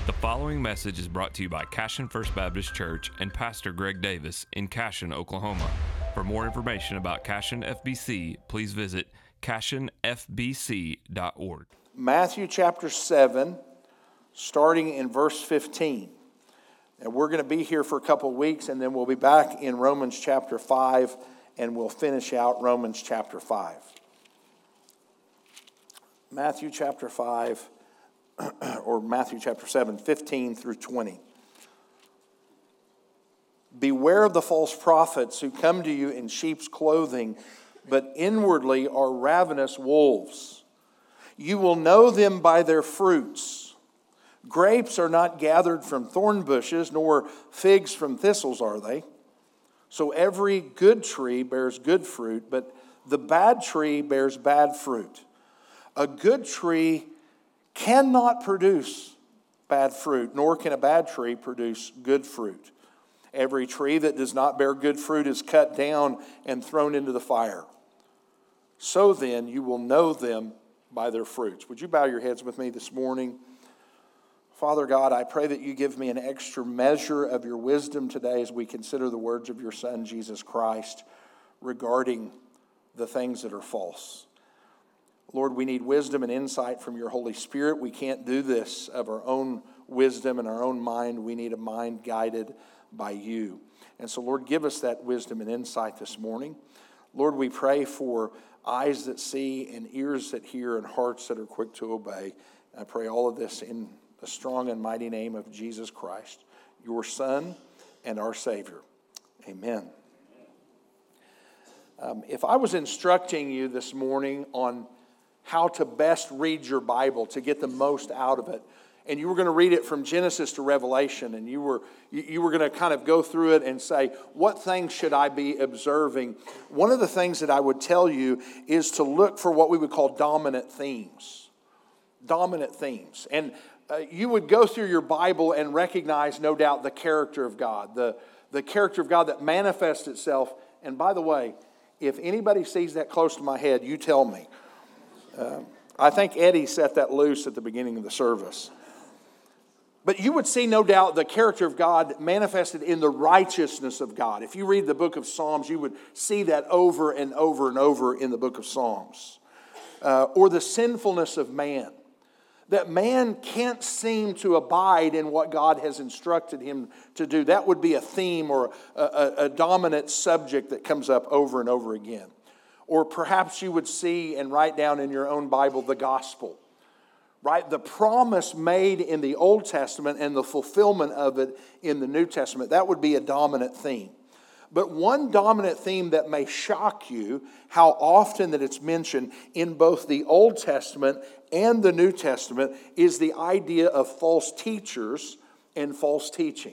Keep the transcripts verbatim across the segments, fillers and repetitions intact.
The following message is brought to you by Cashion First Baptist Church and Pastor Greg Davis in Cashion, Oklahoma. For more information about Cashion F B C, please visit cashion f b c dot org. Matthew chapter seven, starting in verse fifteen. And we're going to be here for a couple of weeks, and then we'll be back in Romans chapter five, and we'll finish out Romans chapter five. Matthew chapter five, or Matthew chapter seven, fifteen through twenty. Beware of the false prophets who come to you in sheep's clothing, but inwardly are ravenous wolves. You will know them by their fruits. Grapes are not gathered from thorn bushes, nor figs from thistles, are they? So every good tree bears good fruit, but the bad tree bears bad fruit. A good tree cannot produce bad fruit, nor can a bad tree produce good fruit. Every tree that does not bear good fruit is cut down and thrown into the fire. So then you will know them by their fruits. Would you bow your heads with me this morning? Father God, I pray that you give me an extra measure of your wisdom today as we consider the words of your Son, Jesus Christ, regarding the things that are false. Lord, we need wisdom and insight from your Holy Spirit. We can't do this of our own wisdom and our own mind. We need a mind guided by you. And so, Lord, give us that wisdom and insight this morning. Lord, we pray for eyes that see and ears that hear and hearts that are quick to obey. I pray all of this in the strong and mighty name of Jesus Christ, your Son and our Savior. Amen. Um, if I was instructing you this morning on how to best read your Bible to get the most out of it, and you were going to read it from Genesis to Revelation, and you were you, you were going to kind of go through it and say, what things should I be observing? One of the things that I would tell you is to look for what we would call dominant themes. Dominant themes. And uh, you would go through your Bible and recognize, no doubt, the character of God, the, the character of God that manifests itself. And by the way, if anybody sees that close to my head, you tell me. Uh, I think Eddie set that loose at the beginning of the service. But you would see, no doubt, the character of God manifested in the righteousness of God. If you read the book of Psalms, you would see that over and over and over in the book of Psalms. Uh, or the sinfulness of man. That man can't seem to abide in what God has instructed him to do. That would be a theme or a, a, a dominant subject that comes up over and over again. Or perhaps you would see and write down in your own Bible the gospel. Right? The promise made in the Old Testament and the fulfillment of it in the New Testament. That would be a dominant theme. But one dominant theme that may shock you, how often that it's mentioned in both the Old Testament and the New Testament, is the idea of false teachers and false teaching.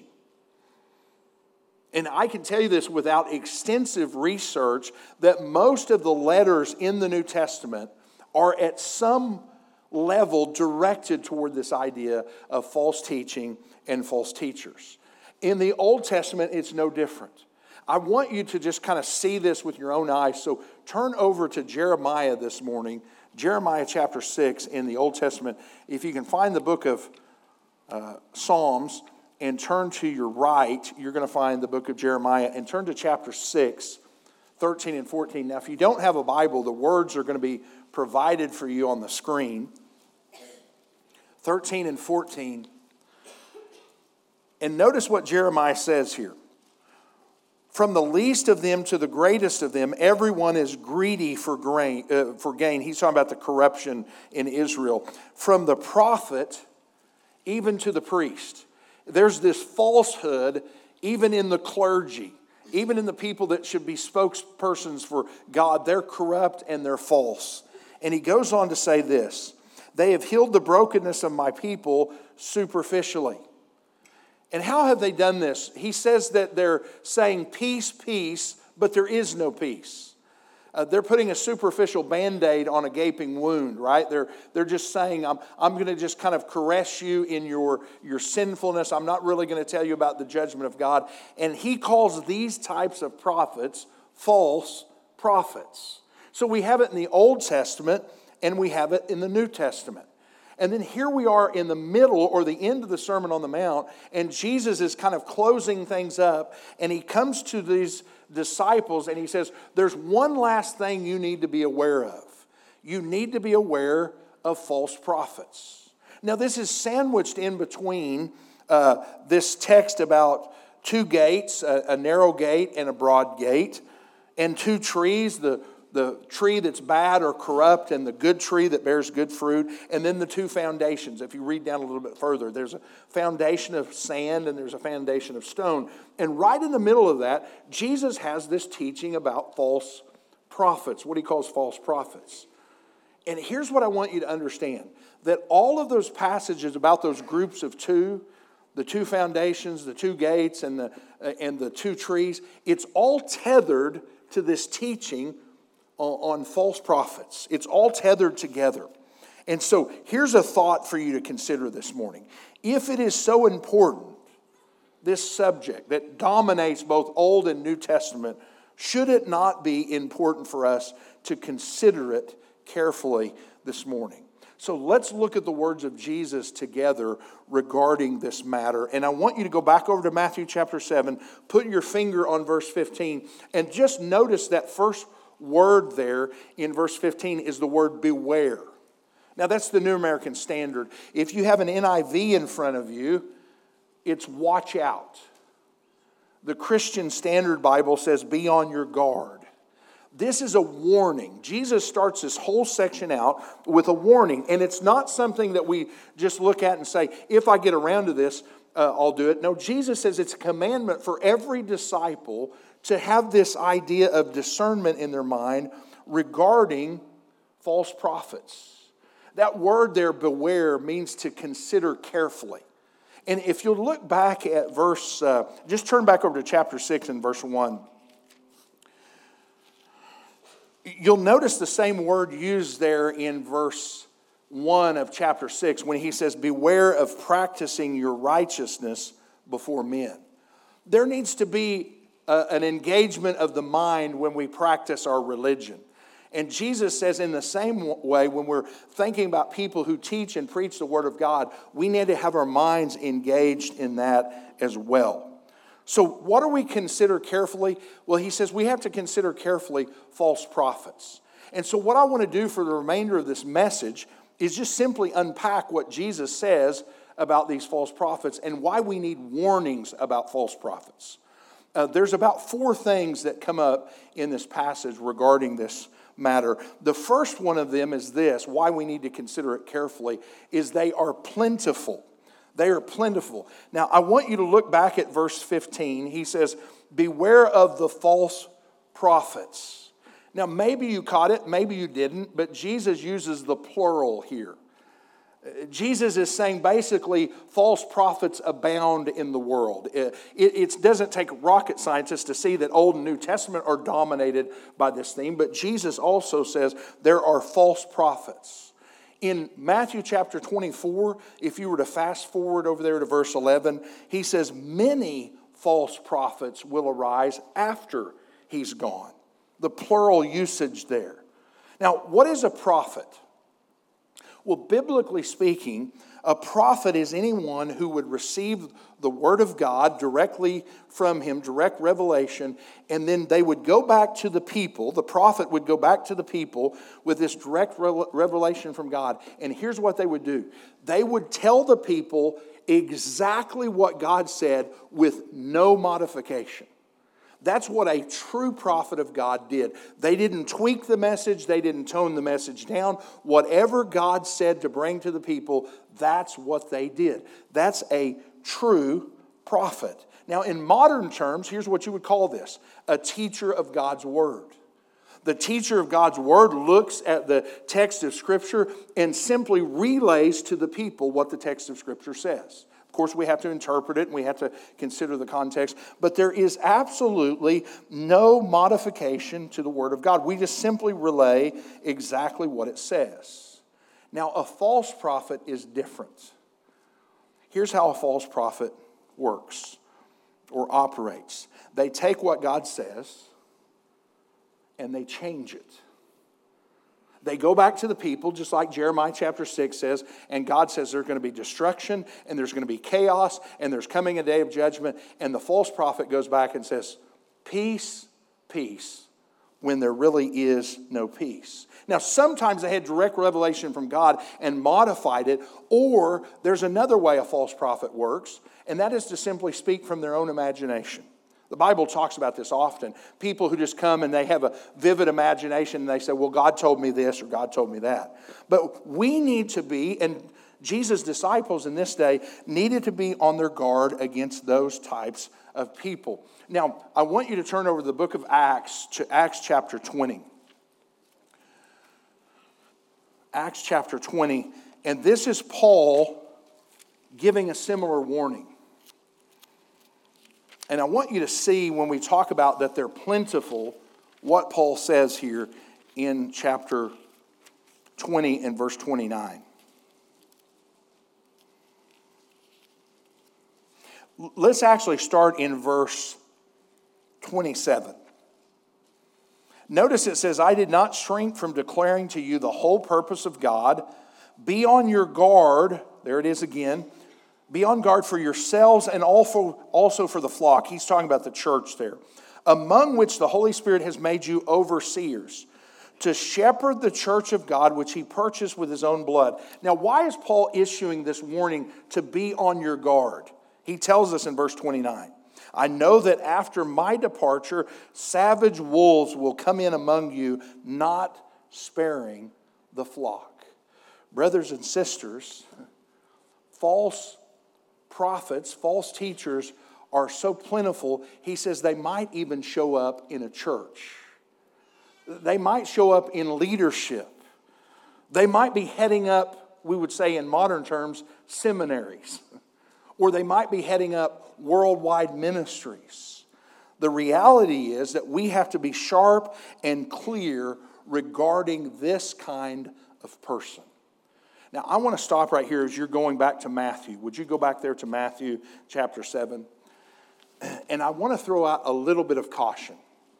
And I can tell you this without extensive research, that most of the letters in the New Testament are at some level directed toward this idea of false teaching and false teachers. In the Old Testament, it's no different. I want you to just kind of see this with your own eyes. So turn over to Jeremiah this morning, Jeremiah chapter six in the Old Testament. If you can find the book of uh, Psalms and turn to your right, you're going to find the book of Jeremiah, and turn to chapter six, thirteen and fourteen. Now, if you don't have a Bible, the words are going to be provided for you on the screen. thirteen and fourteen. And notice what Jeremiah says here. From the least of them to the greatest of them, everyone is greedy for grain, uh, for gain. He's talking about the corruption in Israel. From the prophet even to the priest. There's this falsehood even in the clergy, even in the people that should be spokespersons for God. They're corrupt and they're false. And he goes on to say this: they have healed the brokenness of my people superficially. And how have they done this? He says that they're saying peace, peace, but there is no peace. Uh, they're putting a superficial Band-Aid on a gaping wound, right? They're, they're just saying, I'm, I'm going to just kind of caress you in your, your sinfulness. I'm not really going to tell you about the judgment of God. And he calls these types of prophets false prophets. So we have it in the Old Testament and we have it in the New Testament. And then here we are in the middle or the end of the Sermon on the Mount, and Jesus is kind of closing things up, and he comes to these disciples and he says, there's one last thing you need to be aware of. You need to be aware of false prophets. Now, this is sandwiched in between uh, this text about two gates, a, a narrow gate and a broad gate, and two trees, the the tree that's bad or corrupt and the good tree that bears good fruit, and then the two foundations. If you read down a little bit further, there's a foundation of sand and there's a foundation of stone. And right in the middle of that, Jesus has this teaching about false prophets, what he calls false prophets. And here's what I want you to understand, that all of those passages about those groups of two, the two foundations, the two gates, and the, uh, and the two trees, it's all tethered to this teaching on false prophets. It's all tethered together. And so here's a thought for you to consider this morning. If it is so important, this subject that dominates both Old and New Testament, should it not be important for us to consider it carefully this morning? So let's look at the words of Jesus together regarding this matter. And I want you to go back over to Matthew chapter seven, put your finger on verse fifteen, and just notice that first word there in verse fifteen is the word beware. Now that's the New American Standard. If you have an N I V in front of you, it's watch out. The Christian Standard Bible says be on your guard. This is a warning. Jesus starts this whole section out with a warning, and it's not something that we just look at and say, if I get around to this, uh, I'll do it. No, Jesus says it's a commandment for every disciple to have this idea of discernment in their mind regarding false prophets. That word there, beware, means to consider carefully. And if you'll look back at verse, uh, just turn back over to chapter six and verse one. You'll notice the same word used there in verse one of chapter six when he says, beware of practicing your righteousness before men. There needs to be Uh, an engagement of the mind when we practice our religion. And Jesus says in the same way, when we're thinking about people who teach and preach the Word of God, we need to have our minds engaged in that as well. So what do we consider carefully? Well, he says we have to consider carefully false prophets. And so what I want to do for the remainder of this message is just simply unpack what Jesus says about these false prophets and why we need warnings about false prophets. Uh, there's about four things that come up in this passage regarding this matter. The first one of them is this, why we need to consider it carefully, is they are plentiful. They are plentiful. Now, I want you to look back at verse fifteen. He says, beware of the false prophets. Now, maybe you caught it, maybe you didn't, but Jesus uses the plural here. Jesus is saying basically false prophets abound in the world. It, it, it doesn't take rocket scientists to see that Old and New Testament are dominated by this theme, but Jesus also says there are false prophets. In Matthew chapter twenty-four, if you were to fast forward over there to verse eleven, he says many false prophets will arise after he's gone. The plural usage there. Now, what is a prophet? Well, biblically speaking, a prophet is anyone who would receive the word of God directly from him, direct revelation, and then they would go back to the people. The prophet would go back to the people with this direct revelation from God. And here's what they would do. They would tell the people exactly what God said with no modification. That's what a true prophet of God did. They didn't tweak the message. They didn't tone the message down. Whatever God said to bring to the people, that's what they did. That's a true prophet. Now, in modern terms, here's what you would call this: a teacher of God's word. The teacher of God's word looks at the text of Scripture and simply relays to the people what the text of Scripture says. Of course, we have to interpret it and we have to consider the context, but there is absolutely no modification to the Word of God. We just simply relay exactly what it says. Now, a false prophet is different. Here's how a false prophet works or operates. They take what God says and they change it. They go back to the people, just like Jeremiah chapter six says, and God says there's going to be destruction, and there's going to be chaos, and there's coming a day of judgment, and the false prophet goes back and says, peace, peace, when there really is no peace. Now, sometimes they had direct revelation from God and modified it, or there's another way a false prophet works, and that is to simply speak from their own imagination. The Bible talks about this often. People who just come and they have a vivid imagination and they say, well, God told me this or God told me that. But we need to be, and Jesus' disciples in this day needed to be on their guard against those types of people. Now, I want you to turn over to the book of Acts, to Acts chapter twenty. Acts chapter twenty, and this is Paul giving a similar warning. And I want you to see when we talk about that they're plentiful, what Paul says here in chapter twenty and verse twenty-nine. Let's actually start in verse twenty-seven. Notice it says, I did not shrink from declaring to you the whole purpose of God. Be on your guard. There it is again. Be on guard for yourselves and also, also for the flock. He's talking about the church there. Among which the Holy Spirit has made you overseers, to shepherd the church of God, which he purchased with his own blood. Now, why is Paul issuing this warning to be on your guard? He tells us in verse twenty-nine, I know that after my departure, savage wolves will come in among you, not sparing the flock. Brothers and sisters, false prophets, false teachers are so plentiful, he says they might even show up in a church. They might show up in leadership. They might be heading up, we would say in modern terms, seminaries. Or they might be heading up worldwide ministries. The reality is that we have to be sharp and clear regarding this kind of person. Now, I want to stop right here as you're going back to Matthew. Would you go back there to Matthew chapter seven? And I want to throw out a little bit of caution.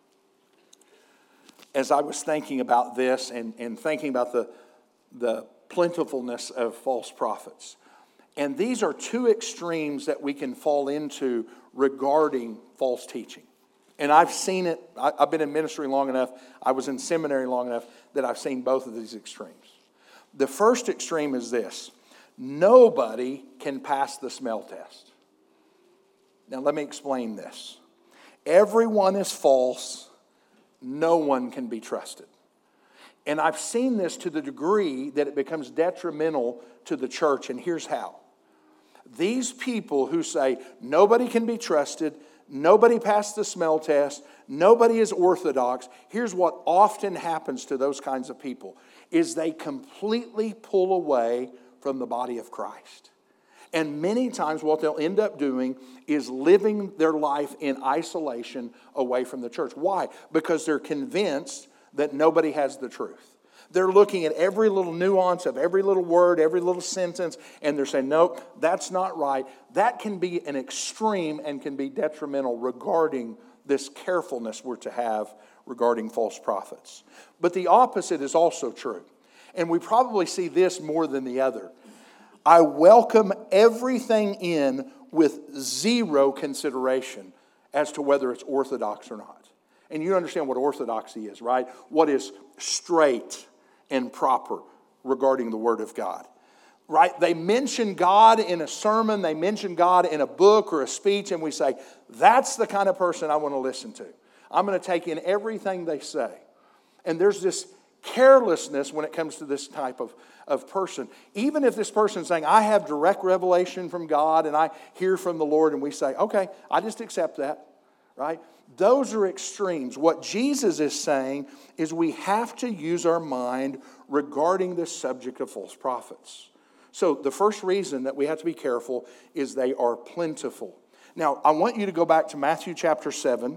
As I was thinking about this and, and thinking about the, the plentifulness of false prophets. And these are two extremes that we can fall into regarding false teaching. And I've seen it, I, I've been in ministry long enough, I was in seminary long enough that I've seen both of these extremes. The first extreme is this. Nobody can pass the smell test. Now let me explain this. Everyone is false. No one can be trusted. And I've seen this to the degree that it becomes detrimental to the church, and here's how. These people who say nobody can be trusted, nobody passed the smell test, nobody is orthodox, here's what often happens to those kinds of people, is they completely pull away from the body of Christ. And many times what they'll end up doing is living their life in isolation away from the church. Why? Because they're convinced that nobody has the truth. They're looking at every little nuance of every little word, every little sentence, and they're saying, nope, that's not right. That can be an extreme and can be detrimental regarding this carefulness we're to have regarding false prophets. But the opposite is also true. And we probably see this more than the other. I welcome everything in with zero consideration as to whether it's orthodox or not. And you understand what orthodoxy is, right? What is straight and proper regarding the Word of God. Right? They mention God in a sermon, they mention God in a book or a speech, and we say, that's the kind of person I want to listen to. I'm going to take in everything they say. And there's this carelessness when it comes to this type of, of person. Even if this person is saying, I have direct revelation from God and I hear from the Lord, and we say, okay, I just accept that. Right? Those are extremes. What Jesus is saying is we have to use our mind regarding this subject of false prophets. So the first reason that we have to be careful is they are plentiful. Now, I want you to go back to Matthew chapter seven,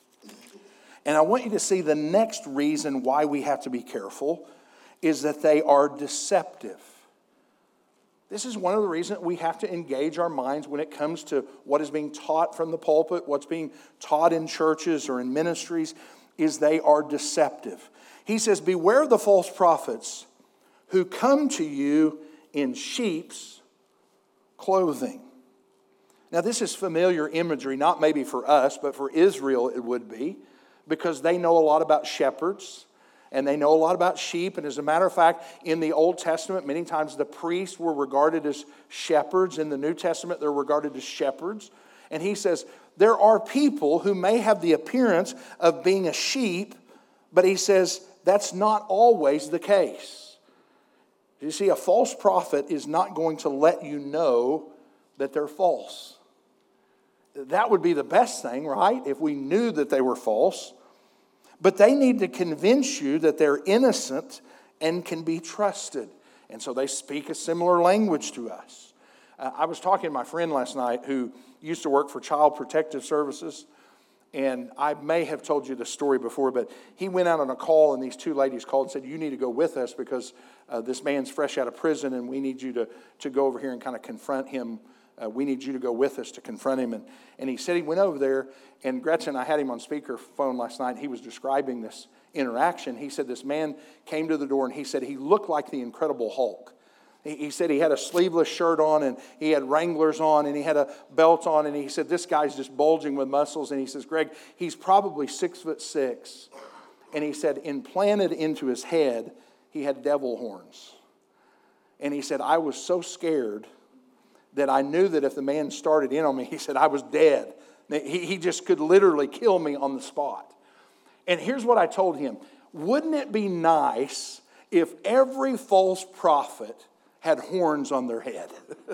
and I want you to see the next reason why we have to be careful is that they are deceptive. This is one of the reasons we have to engage our minds when it comes to what is being taught from the pulpit, what's being taught in churches or in ministries. is they are deceptive. He says, beware the false prophets who come to you in sheep's clothing. Now, this is familiar imagery, not maybe for us, but for Israel it would be, because they know a lot about shepherds, and they know a lot about sheep. And as a matter of fact, in the Old Testament, many times the priests were regarded as shepherds. In the New Testament, they're regarded as shepherds. And he says, there are people who may have the appearance of being a sheep, but he says, that's not always the case. You see, a false prophet is not going to let you know that they're false. That would be the best thing, right? If we knew that they were false. But they need to convince you that they're innocent and can be trusted. And so they speak a similar language to us. Uh, I was talking to my friend last night who used to work for Child Protective Services. And I may have told you the story before, but he went out on a call, and these two ladies called and said, you need to go with us because uh, this man's fresh out of prison, and we need you to, to go over here and kind of confront him. Uh, we need you to go with us to confront him. And, and he said he went over there, and Gretchen, I had him on speakerphone last night, and he was describing this interaction. He said this man came to the door, and he said he looked like the Incredible Hulk. He, he said he had a sleeveless shirt on, and he had Wranglers on, and he had a belt on, and he said this guy's just bulging with muscles. And he says, Greg, he's probably six foot six. And he said implanted into his head, he had devil horns. And he said, I was so scared that I knew that if the man started in on me, he said, I was dead. He, he just could literally kill me on the spot. And here's what I told him. Wouldn't it be nice if every false prophet had horns on their head?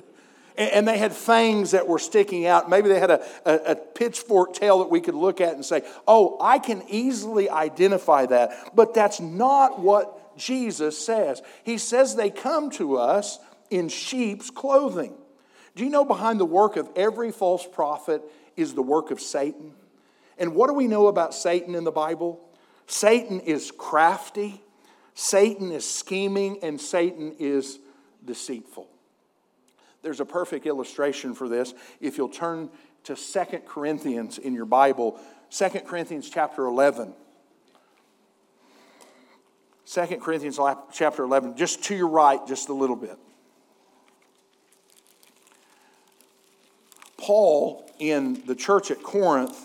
And they had fangs that were sticking out. Maybe they had a, a, a pitchfork tail that we could look at and say, oh, I can easily identify that. But that's not what Jesus says. He says they come to us in sheep's clothing. Do you know behind the work of every false prophet is the work of Satan? And what do we know about Satan in the Bible? Satan is crafty, Satan is scheming, and Satan is deceitful. There's a perfect illustration for this. If you'll turn to Second Corinthians in your Bible, Second Corinthians chapter eleven. Second Corinthians chapter eleven, just to your right, just a little bit. Paul, in the church at Corinth,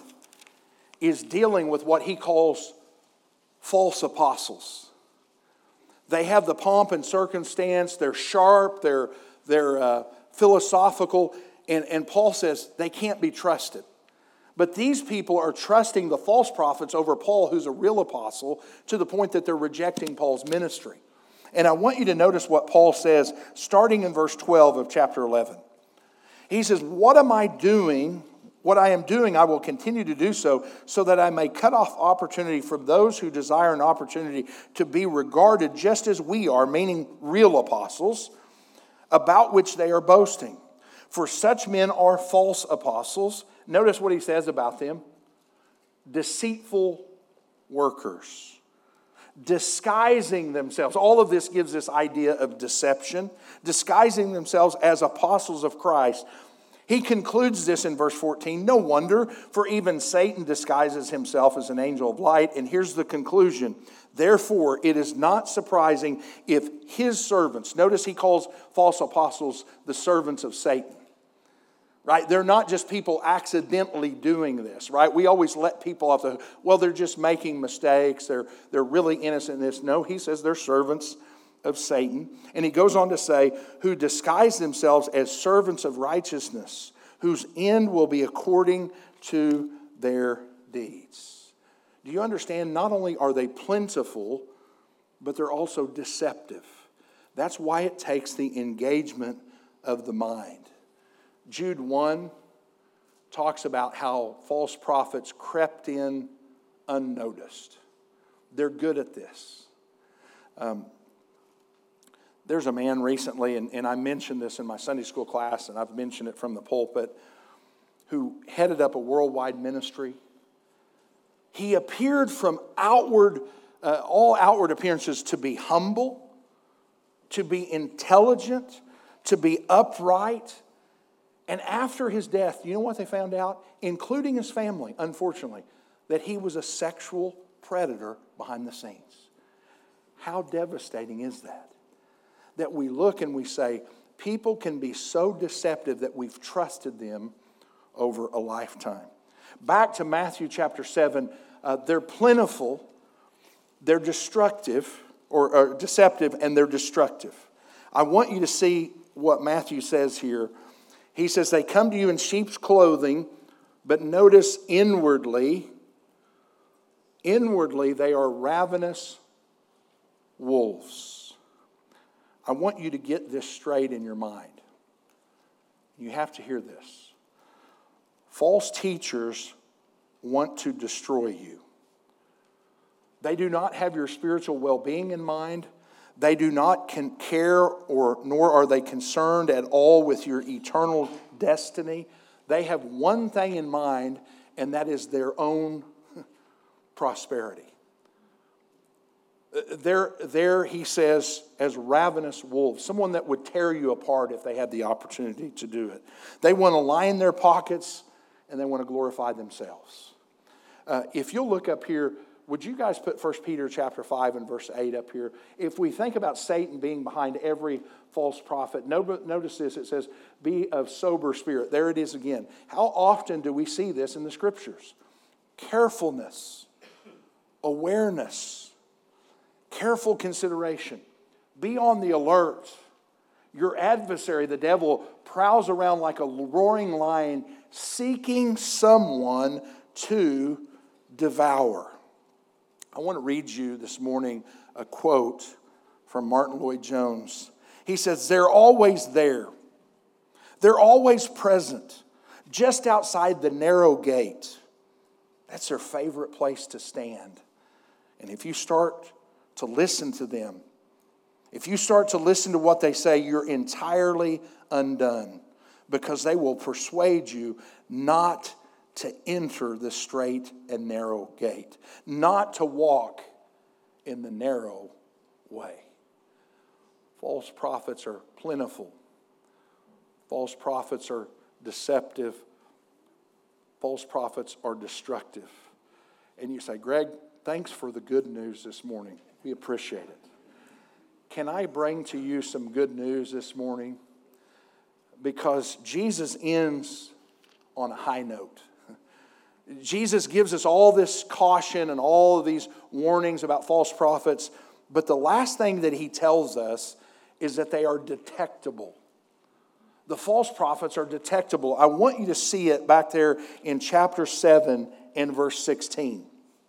is dealing with what he calls false apostles. They have the pomp and circumstance, they're sharp, they're, they're uh, philosophical, and, and Paul says they can't be trusted. But these people are trusting the false prophets over Paul, who's a real apostle, to the point that they're rejecting Paul's ministry. And I want you to notice what Paul says, starting in verse twelve of chapter eleven. He says, what am I doing? What I am doing, I will continue to do so, so that I may cut off opportunity from those who desire an opportunity to be regarded just as we are, meaning real apostles, about which they are boasting. For such men are false apostles. Notice what he says about them. Deceitful workers. Disguising themselves. All of this gives this idea of deception. Disguising themselves as apostles of Christ. He concludes this in verse fourteen. No wonder, for even Satan disguises himself as an angel of light. And here's the conclusion. Therefore, it is not surprising if his servants, notice he calls false apostles the servants of Satan. Right? They're not just people accidentally doing this, right? We always let people off the, well, they're just making mistakes. They're, they're really innocent in this. No, he says they're servants of Satan. And he goes on to say, who disguise themselves as servants of righteousness, whose end will be according to their deeds. Do you understand? Not only are they plentiful, but they're also deceptive. That's why it takes the engagement of the mind. Jude one talks about how false prophets crept in unnoticed. They're good at this. Um, there's a man recently, and, and I mentioned this in my Sunday school class, and I've mentioned it from the pulpit, who headed up a worldwide ministry. He appeared from outward, uh, all outward appearances to be humble, to be intelligent, to be upright. And after his death, you know what they found out? Including his family, unfortunately, that he was a sexual predator behind the scenes. How devastating is that? That we look and we say, people can be so deceptive that we've trusted them over a lifetime. Back to Matthew chapter seven, uh, they're plentiful, they're destructive, or, or deceptive, and they're destructive. I want you to see what Matthew says here. He says, they come to you in sheep's clothing, but notice inwardly, inwardly they are ravenous wolves. I want you to get this straight in your mind. You have to hear this. False teachers want to destroy you. They do not have your spiritual well-being in mind. They do not care or nor are they concerned at all with your eternal destiny. They have one thing in mind, and that is their own prosperity. They're there, he says, as ravenous wolves, someone that would tear you apart if they had the opportunity to do it. They want to line their pockets, and they want to glorify themselves. Uh, if you'll look up here, would you guys put First Peter chapter five and verse eight up here? If we think about Satan being behind every false prophet, notice this, it says, be of sober spirit. There it is again. How often do we see this in the Scriptures? Carefulness, awareness, careful consideration. Be on the alert. Your adversary, the devil, prowls around like a roaring lion, seeking someone to devour. I want to read you this morning a quote from Martin Lloyd-Jones. He says, they're always there. They're always present, just outside the narrow gate. That's their favorite place to stand. And if you start to listen to them, if you start to listen to what they say, you're entirely undone, because they will persuade you not to enter the straight and narrow gate, not to walk in the narrow way. False prophets are plentiful. False prophets are deceptive. False prophets are destructive. And you say, Greg, thanks for the good news this morning. We appreciate it. Can I bring to you some good news this morning? Because Jesus ends on a high note. Jesus gives us all this caution and all of these warnings about false prophets, but the last thing that he tells us is that they are detectable. The false prophets are detectable. I want you to see it back there in chapter seven and verse sixteen.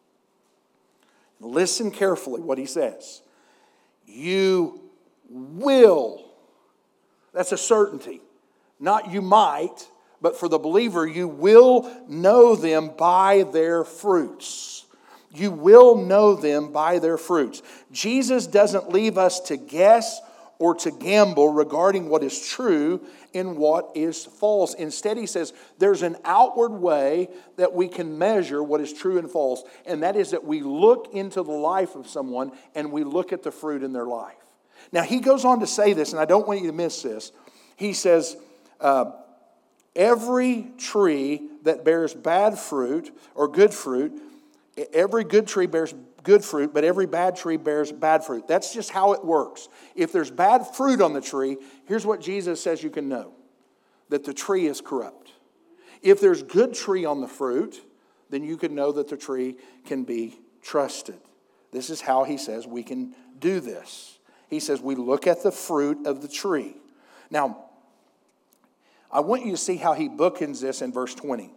Listen carefully what he says. You will. That's a certainty. Not you might, but for the believer, you will know them by their fruits. You will know them by their fruits. Jesus doesn't leave us to guess or to gamble regarding what is true and what is false. Instead, he says there's an outward way that we can measure what is true and false, and that is that we look into the life of someone and we look at the fruit in their life. Now, he goes on to say this, and I don't want you to miss this. He says, uh, every tree that bears bad fruit or good fruit, every good tree bears good fruit, but every bad tree bears bad fruit. That's just how it works. If there's bad fruit on the tree, here's what Jesus says you can know: that the tree is corrupt. If there's good tree on the fruit, then you can know that the tree can be trusted. This is how he says we can do this. He says we look at the fruit of the tree. Now, I want you to see how he bookends this in verse twenty.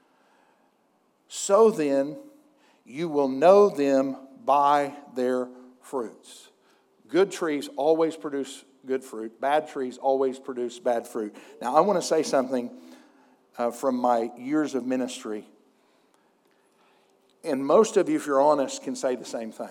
So then, you will know them by their fruits. Good trees always produce good fruit. Bad trees always produce bad fruit. Now, I want to say something uh, from my years of ministry. And most of you, if you're honest, can say the same thing.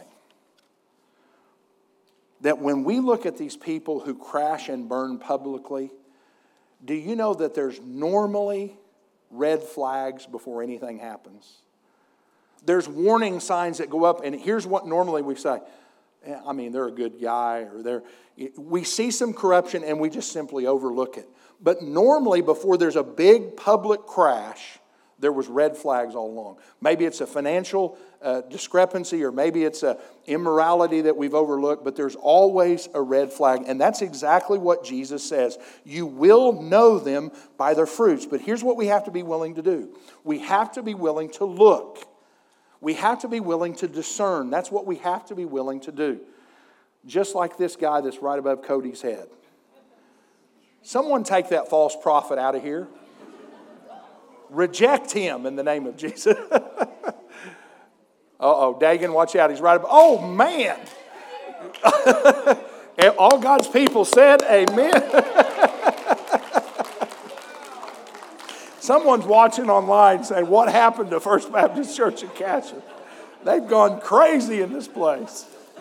That when we look at these people who crash and burn publicly, do you know that there's normally red flags before anything happens? There's warning signs that go up, and here's what normally we say. I mean, they're a good guy, or they're... We see some corruption, and we just simply overlook it. But normally, before there's a big public crash, There was red flags all along. Maybe it's a financial uh, discrepancy, or maybe it's a immorality that we've overlooked, but there's always a red flag. And that's exactly what Jesus says. You will know them by their fruits. But here's what we have to be willing to do. We have to be willing to look. We have to be willing to discern. That's what we have to be willing to do. Just like this guy that's right above Cody's head. Someone take that false prophet out of here. Reject him in the name of Jesus. Uh-oh, Dagan, watch out. He's right above. Oh, man. And all God's people said amen. Someone's watching online saying, what happened to First Baptist Church in Cashion? They've gone crazy in this place.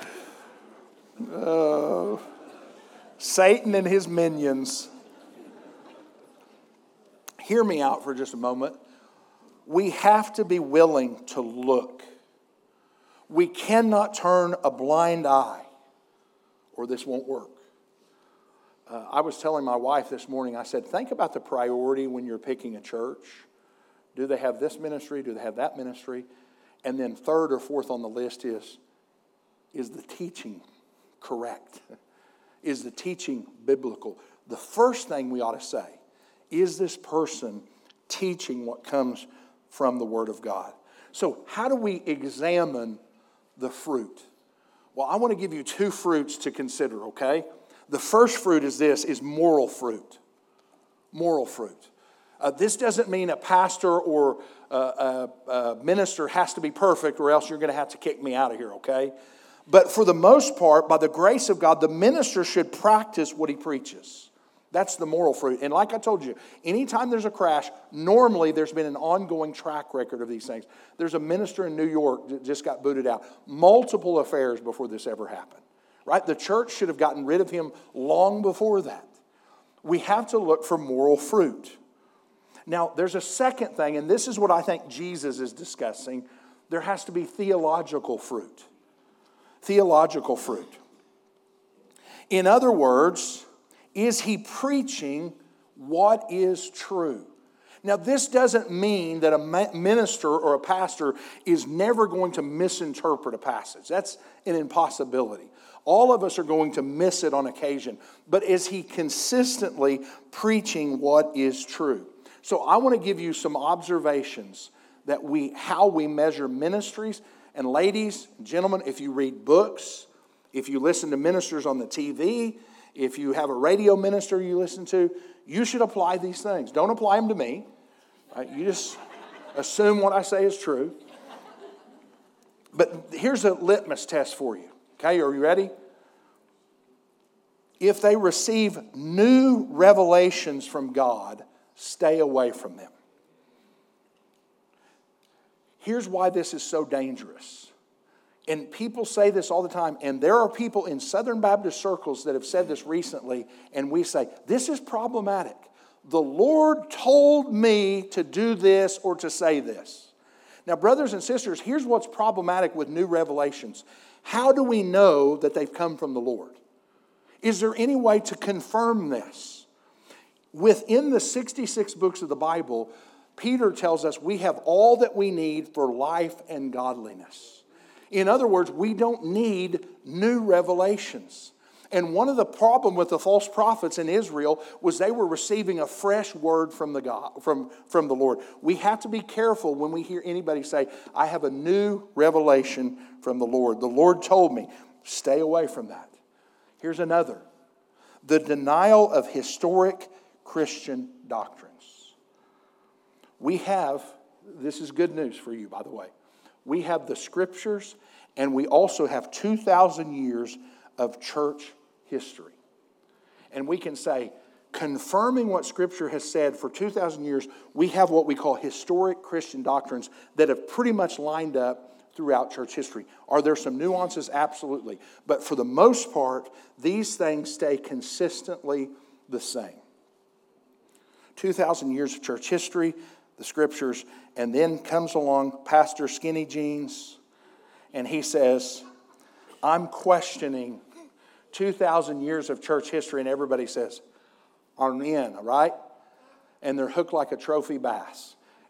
Uh, Satan and his minions. Hear me out for just a moment. We have to be willing to look. We cannot turn a blind eye, or this won't work. Uh, I was telling my wife this morning, I said, think about the priority when you're picking a church. Do they have this ministry? Do they have that ministry? And then third or fourth on the list is, is the teaching correct? Is the teaching biblical? The first thing we ought to say, is this person teaching what comes from the Word of God? So how do we examine the fruit? Well, I want to give you two fruits to consider, okay? The first fruit is this, is moral fruit. Moral fruit. Uh, this doesn't mean a pastor or a, a, a minister has to be perfect, or else you're going to have to kick me out of here, okay? But for the most part, by the grace of God, the minister should practice what he preaches. That's the moral fruit. And like I told you, anytime there's a crash, normally there's been an ongoing track record of these things. There's a minister in New York that just got booted out. Multiple affairs before this ever happened. Right? The church should have gotten rid of him long before that. We have to look for moral fruit. Now, there's a second thing, and this is what I think Jesus is discussing. There has to be theological fruit. Theological fruit. In other words, is he preaching what is true? Now, this doesn't mean that a minister or a pastor is never going to misinterpret a passage. That's an impossibility. All of us are going to miss it on occasion. But is he consistently preaching what is true? So I want to give you some observations that we, how we measure ministries. And ladies, gentlemen, if you read books, if you listen to ministers on the T V, if you have a radio minister you listen to, you should apply these things. Don't apply them to me. Right? You just assume what I say is true. But here's a litmus test for you. Okay, are you ready? If they receive new revelations from God, stay away from them. Here's why this is so dangerous. And people say this all the time, and there are people in Southern Baptist circles that have said this recently, and we say, this is problematic. The Lord told me to do this or to say this. Now, brothers and sisters, here's what's problematic with new revelations. How do we know that they've come from the Lord? Is there any way to confirm this? Within the sixty-six books of the Bible, Peter tells us we have all that we need for life and godliness. In other words, we don't need new revelations. And one of the problems with the false prophets in Israel was they were receiving a fresh word from the God, from, from the Lord. We have to be careful when we hear anybody say, I have a new revelation from the Lord. The Lord told me, stay away from that. Here's another. The denial of historic Christian doctrines. We have, this is good news for you, by the way. We have the scriptures, and we also have two thousand years of church history. And we can say, confirming what Scripture has said for two thousand years, we have what we call historic Christian doctrines that have pretty much lined up throughout church history. Are there some nuances? Absolutely. But for the most part, these things stay consistently the same. two thousand years of church history, the Scriptures, and then comes along Pastor Skinny Jeans, and he says, I'm questioning two thousand years of church history, and everybody says, I'm in, right? And they're hooked like a trophy bass.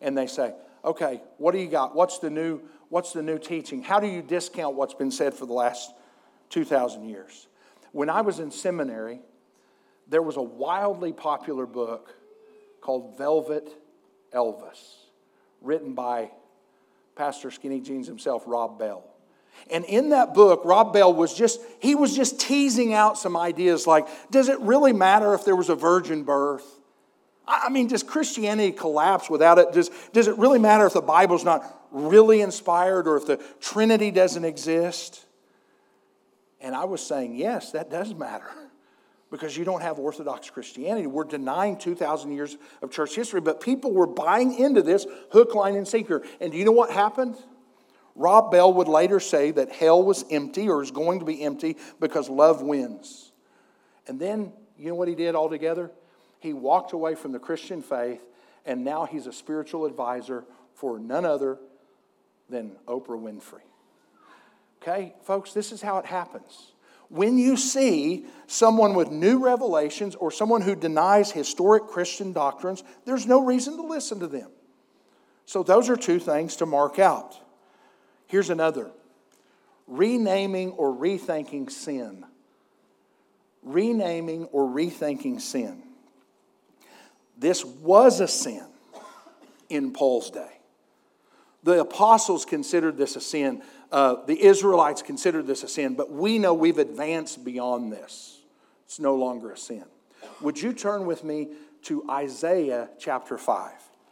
and they say, okay, what do you got? What's the new, what's the new teaching? How do you discount what's been said for the last two thousand years? When I was in seminary, there was a wildly popular book called Velvet Elvis, written by Pastor Skinny Jeans himself, Rob Bell. And in that book, Rob Bell was just, he was just teasing out some ideas like, does it really matter if there was a virgin birth? I mean, does Christianity collapse without it? Does, does it really matter if the Bible's not really inspired or if the Trinity doesn't exist? And I was saying, yes, that does matter. Because you don't have Orthodox Christianity. We're denying two thousand years of church history. But people were buying into this hook, line, and sinker. And do you know what happened? Rob Bell would later say that hell was empty or is going to be empty because love wins. And then, you know what he did altogether? He walked away from the Christian faith, and now he's a spiritual advisor for none other than Oprah Winfrey. Okay, folks, this is how it happens. When you see someone with new revelations or someone who denies historic Christian doctrines, there's no reason to listen to them. So those are two things to mark out. Here's another. Renaming or rethinking sin. Renaming or rethinking sin. This was a sin in Paul's day. The apostles considered this a sin. Uh, the Israelites considered this a sin. But we know we've advanced beyond this. It's no longer a sin. Would you turn with me to Isaiah chapter five?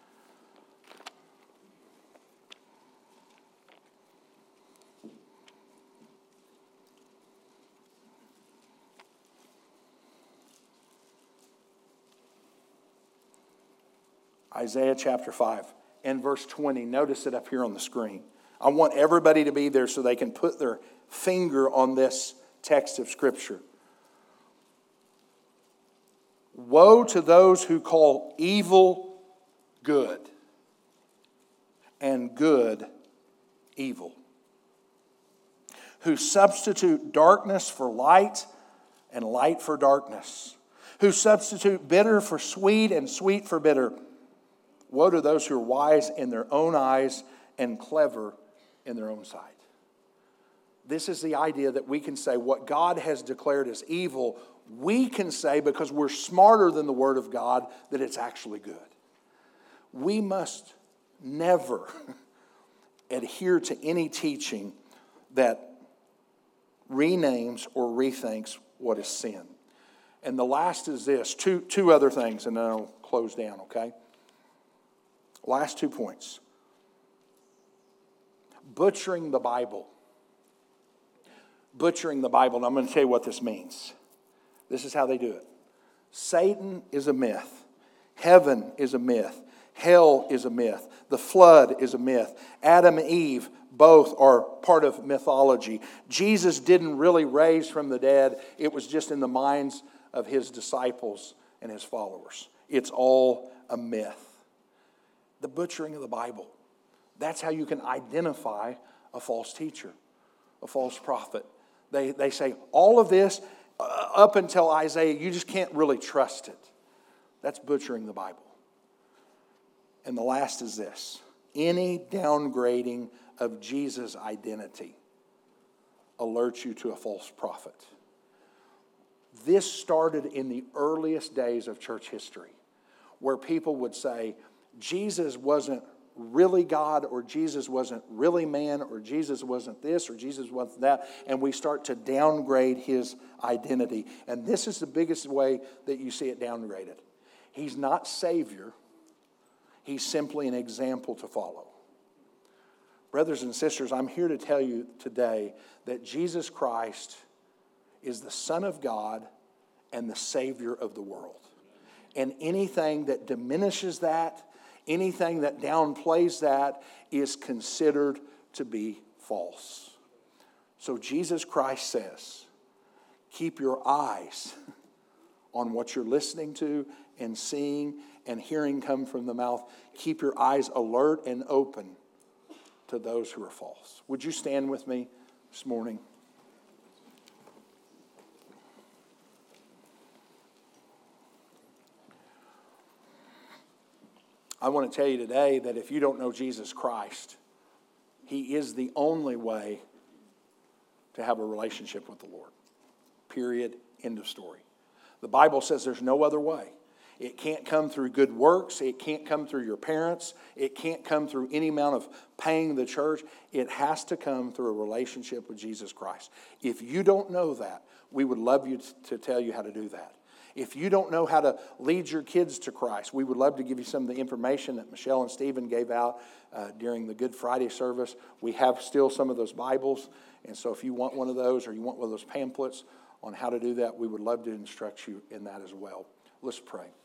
Isaiah chapter five and verse twenty. Notice it up here on the screen. I want everybody to be there so they can put their finger on this text of Scripture. Woe to those who call evil good and good evil, who substitute darkness for light and light for darkness, who substitute bitter for sweet and sweet for bitter. Woe to those who are wise in their own eyes and clever in their own sight. This is the idea that we can say what God has declared as evil, we can say because we're smarter than the Word of God that it's actually good. We must never adhere to any teaching that renames or rethinks what is sin. And the last is this, two, two other things, and then I'll close down, okay? Last two points. Butchering the Bible. Butchering the Bible. And I'm going to tell you what this means. This is how they do it. Satan is a myth. Heaven is a myth. Hell is a myth. The flood is a myth. Adam and Eve both are part of mythology. Jesus didn't really raise from the dead. It was just in the minds of his disciples and his followers. It's all a myth. The butchering of the Bible. That's how you can identify a false teacher, a false prophet. They, they say all of this uh, up until Isaiah, you just can't really trust it. That's butchering the Bible. And the last is this. Any downgrading of Jesus' identity alerts you to a false prophet. This started in the earliest days of church history, where people would say, Jesus wasn't really God, or Jesus wasn't really man, or Jesus wasn't this, or Jesus wasn't that, and we start to downgrade his identity. And this is the biggest way that you see it downgraded. He's not Savior. He's simply an example to follow. Brothers and sisters, I'm here to tell you today that Jesus Christ is the Son of God and the Savior of the world. And anything that diminishes that, anything that downplays that is considered to be false. So Jesus Christ says, keep your eyes on what you're listening to and seeing and hearing come from the mouth. Keep your eyes alert and open to those who are false. Would you stand with me this morning? I want to tell you today that if you don't know Jesus Christ, He is the only way to have a relationship with the Lord. Period. End of story. The Bible says there's no other way. It can't come through good works. It can't come through your parents. It can't come through any amount of paying the church. It has to come through a relationship with Jesus Christ. If you don't know that, we would love you to tell you how to do that. If you don't know how to lead your kids to Christ, we would love to give you some of the information that Michelle and Stephen gave out uh, during the Good Friday service. We have still some of those Bibles, and so if you want one of those or you want one of those pamphlets on how to do that, we would love to instruct you in that as well. Let's pray.